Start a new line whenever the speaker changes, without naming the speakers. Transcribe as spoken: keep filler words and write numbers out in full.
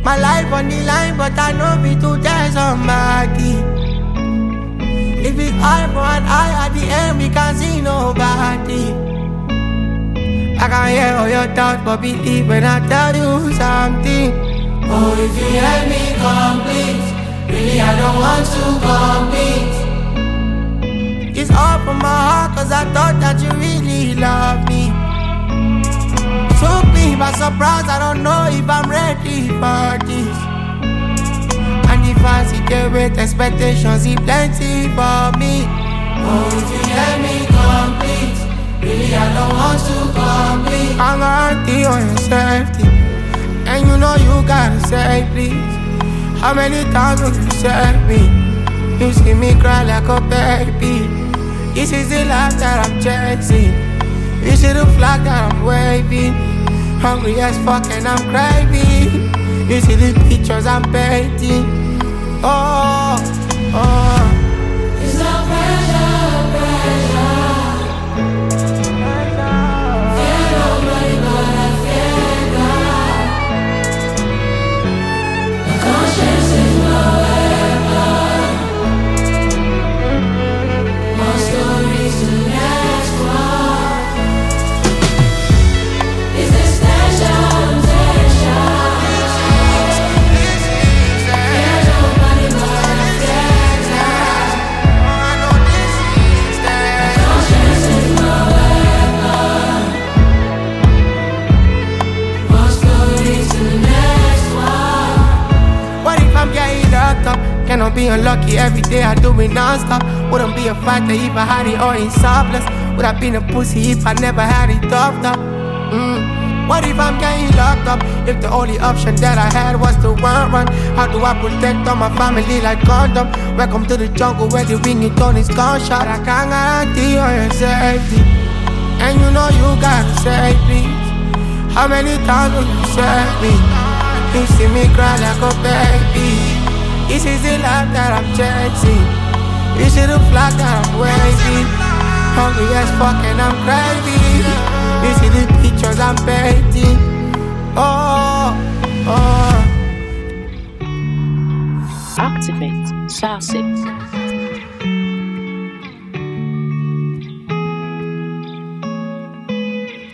My life on the line, but I know be to tell somebody. If it's eye for an eye, at the end we can't see nobody. I can hear all your thoughts, but believe when I tell you something. Oh, if you let me complete, really I don't want to compete. It's all from my heart, cause I thought that you really love me. Took me by surprise, I don't know if I'm ready for this. And the fancy get with expectations, see plenty for me. Oh, if you let me complete, really I don't want to complete. I'm guarantee on your safety, and you know you gotta say please. How many times will you save me? You see me cry like a baby. This is the life that I'm chasing. You see the flag that I'm waving. Hungry as fuck and I'm craving. You see the pictures I'm painting. Oh, oh.
It's no pressure, pressure. Fear nobody but I fear God. My conscience is my weapon. More stories to the next one. Is this tension, tension? Fear nobody but I fear God. Conscience is my weapon. More stories to the next one.
What if I'm getting locked up? Cannot be unlucky every day I do it non-stop. Wouldn't be a fighter if I had it all in surplus. Would have been a pussy if I never had it toughed up. Mm. What if I'm getting locked up? If the only option that I had was to run, run. How do I protect all my family like condom? Welcome to the jungle where the ringtone is gunshot. I can't guarantee all your safety, and you know you gotta say please. How many times will you save me? You see me cry like a baby. This is the life that I'm chasing. You see the flag that I'm waving. Hungry as fuck and I'm craving. You see the pictures I'm painting. Oh, oh.
Activate Classic.